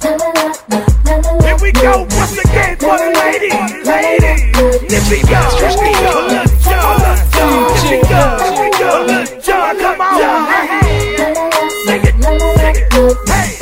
Here we go once again for the ladies. Nipsey Masters, come on. Sing it. Hey.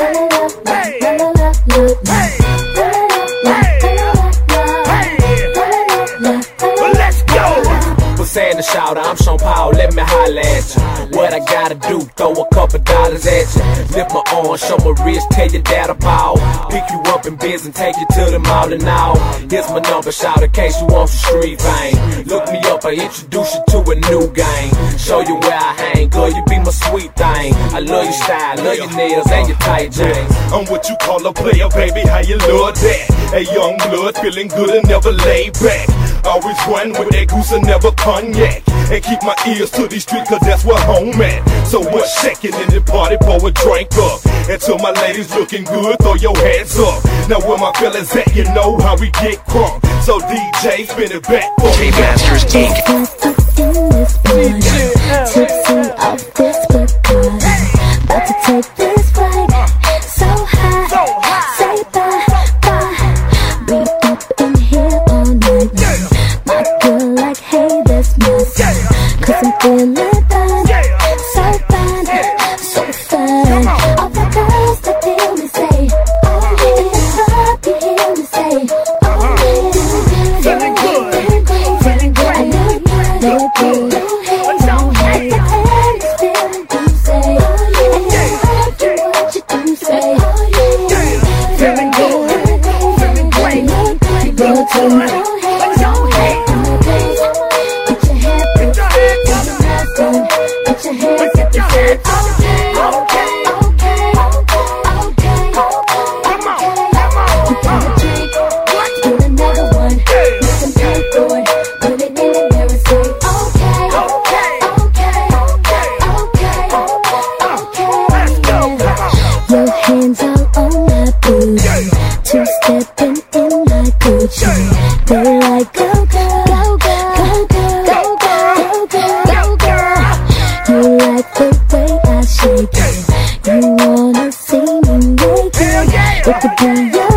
Let's go. Saying the shout, I'm Sean Paul, let me holler at you. What I gotta do, throw a couple dollars at you. Lift my arm, show my wrist, tell your dad a ball. Pick you up in biz and take you to the mall and all. Here's my number, shout, in case you want some street fame. Look me up, I introduce you to a new game. Show you where I hang, girl, you be my sweet thing. I love your style, love your nails and your tight jeans. I'm what you call a player, baby, how you love that? A young blood, feeling good and never laid back. Always run with that goose and never cognac. And keep my ears to the street, cause that's where home at. So what's shaking in the party, pour a drink up. And to my ladies looking good, throw your hands up. Now where my fellas at, you know how we get crunk. So DJ, spin it back for me. Masters Inc. In this one, tipsy off this Bacardi, about to take this flight, so high, say bye. We up in here all night long. My girl like, hey, that's messy, cause I'm feeling fine, so fine, so fine. All the girls that hear me say, oh yeah, you hear me say, oh yeah, feeling good, feeling good, I know you good. Two-stepping in my Gucci, they like go girl, go girl, go girl, go girl, go girl. You like the way I shake it, you wanna see me naked. It could be your